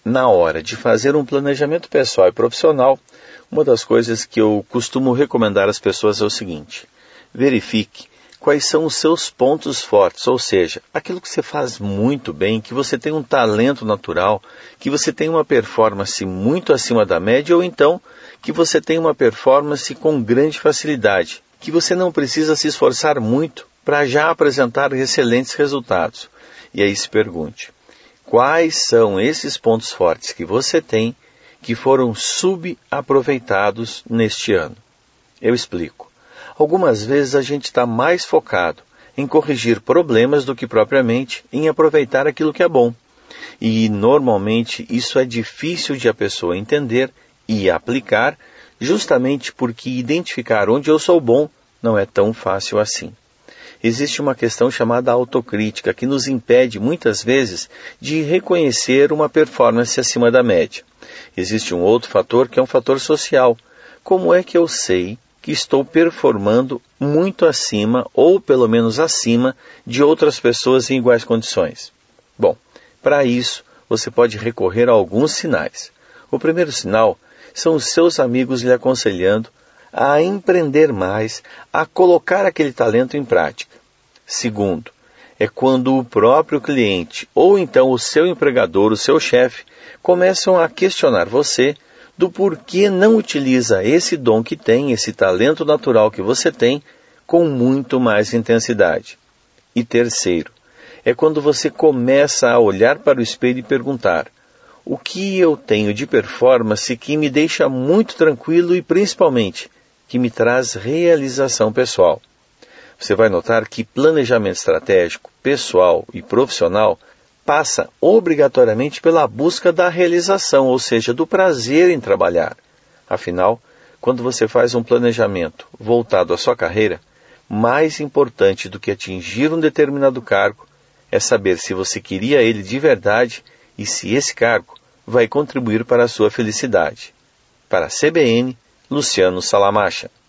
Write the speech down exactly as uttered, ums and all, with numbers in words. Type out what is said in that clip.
na hora de fazer um planejamento pessoal e profissional, uma das coisas que eu costumo recomendar às pessoas é o seguinte: verifique quais são os seus pontos fortes, ou seja, aquilo que você faz muito bem, que você tem um talento natural, que você tem uma performance muito acima da média, ou então que você tem uma performance com grande facilidade, que você não precisa se esforçar muito para já apresentar excelentes resultados. E aí se pergunte: quais são esses pontos fortes que você tem que foram subaproveitados neste ano? Eu explico. Algumas vezes a gente está mais focado em corrigir problemas do que propriamente em aproveitar aquilo que é bom. E normalmente isso é difícil de a pessoa entender e aplicar, justamente porque identificar onde eu sou bom não é tão fácil assim. Existe uma questão chamada autocrítica que nos impede muitas vezes de reconhecer uma performance acima da média. Existe um outro fator que é um fator social. Como é que eu sei que estou performando muito acima, ou pelo menos acima, de outras pessoas em iguais condições? Bom, para isso você pode recorrer a alguns sinais. O primeiro sinal são os seus amigos lhe aconselhando a empreender mais, a colocar aquele talento em prática. Segundo, é quando o próprio cliente, ou então o seu empregador, o seu chefe, começam a questionar você do porquê não utiliza esse dom que tem, esse talento natural que você tem, com muito mais intensidade. E terceiro, é quando você começa a olhar para o espelho e perguntar: o que eu tenho de performance que me deixa muito tranquilo e, principalmente, que me traz realização pessoal? Você vai notar que planejamento estratégico, pessoal e profissional passa obrigatoriamente pela busca da realização, ou seja, do prazer em trabalhar. Afinal, quando você faz um planejamento voltado à sua carreira, mais importante do que atingir um determinado cargo é saber se você queria ele de verdade e se esse cargo vai contribuir para a sua felicidade. Para a C B N, Luciano Salamacha.